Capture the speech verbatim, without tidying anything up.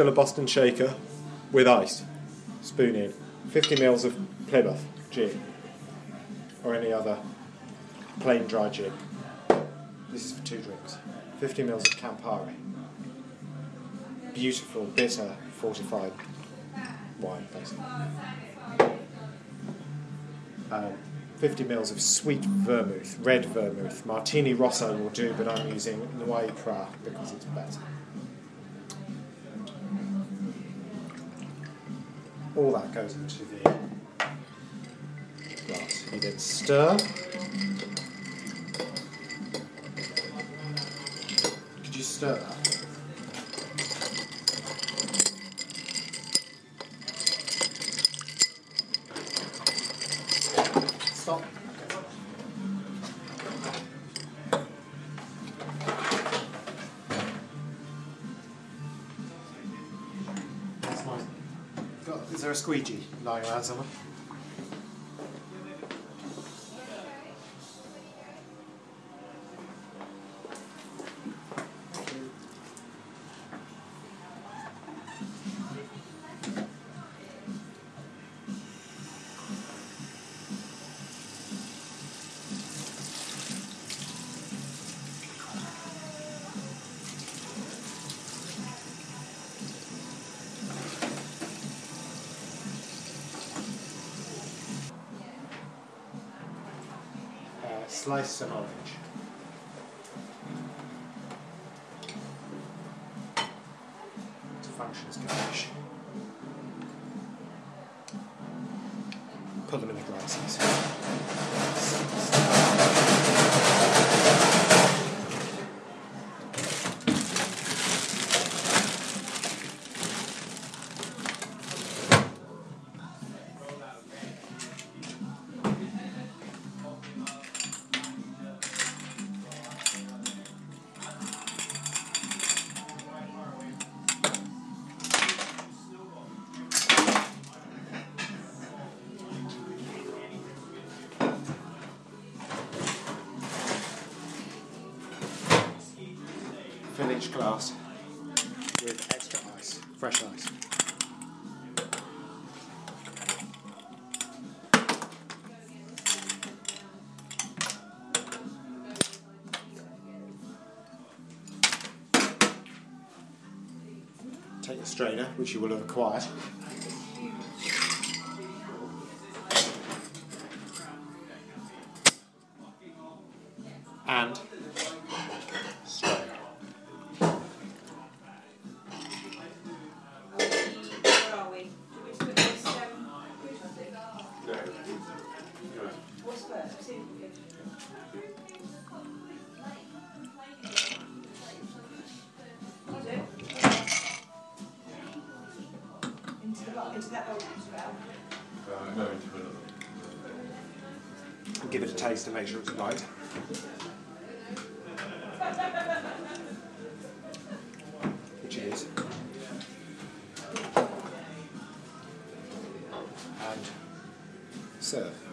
fill a Boston shaker with ice. Spoon in. fifty mils of Plymouth gin. Or any other plain dry gin. This is for two drinks. fifty mils of Campari. Beautiful, bitter, fortified wine, basically. Um, fifty mils of sweet vermouth, red vermouth. Martini Rosso will do, but I'm using Noir Prat because it's better. All that goes into the glass. You then stir. Could you stir that? Stop. That's nice. Got, is there a squeegee lying around somewhere? Slice an orange. To function as garnish. Put them in the glasses. Fill each glass with extra ice, fresh ice. Take your strainer, which you will have acquired. And strain. What's first? Into the box, into that bowl as well. Uh, no, into another. Give it a taste to make sure it's right. Which it is. And serve.